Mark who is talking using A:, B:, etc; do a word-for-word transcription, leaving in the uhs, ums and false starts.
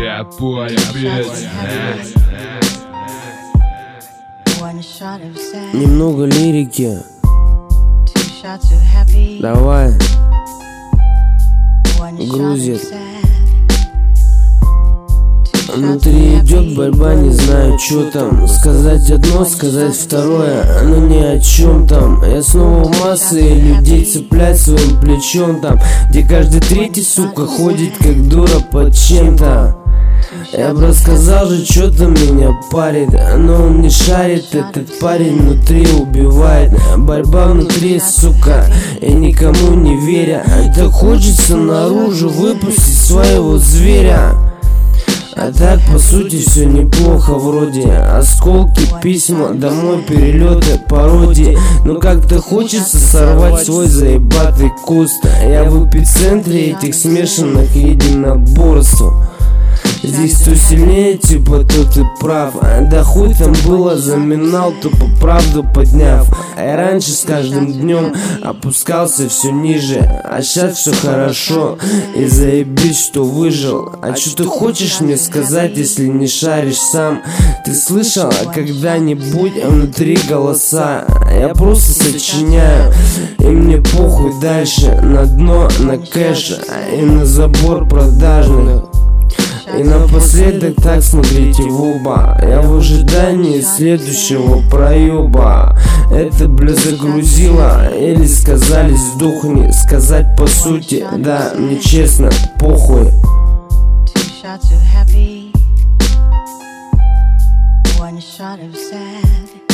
A: Я понял, без.
B: Немного лирики. Давай. Грузит. Внутри идет борьба, не знаю, что там. Сказать одно, сказать второе, но ни о чем там. Я снова в массы людей цеплять своим плечом там, где каждый третий, сука, ходит как дура под чем-то. Я бы рассказал же, что-то меня парит, но он не шарит. Этот парень внутри убивает. Борьба внутри, сука, и никому не веря. Так хочется наружу выпустить своего зверя. А так, по сути, все неплохо вроде. Осколки, письма, домой, перелеты, пародии. Но как-то хочется сорвать свой заебатый куст. Я в эпицентре этих смешанных единоборств. Здесь кто сильнее, типа тот и прав. Да хуй там было, заминал, тупо правду подняв. А я раньше с каждым днем опускался все ниже, а сейчас все хорошо, и заебись, что выжил. А что ты хочешь мне сказать, если не шаришь сам? Ты слышал когда-нибудь внутри голоса? Я просто сочиняю, и мне похуй дальше. На дно, на кэш и на забор продажных. И напоследок так смотрите в оба. Я в ожидании следующего проеба. Это, бля, загрузило, или сказали сдохни. Сказать по сути, да, мне честно, похуй. One shot of sad.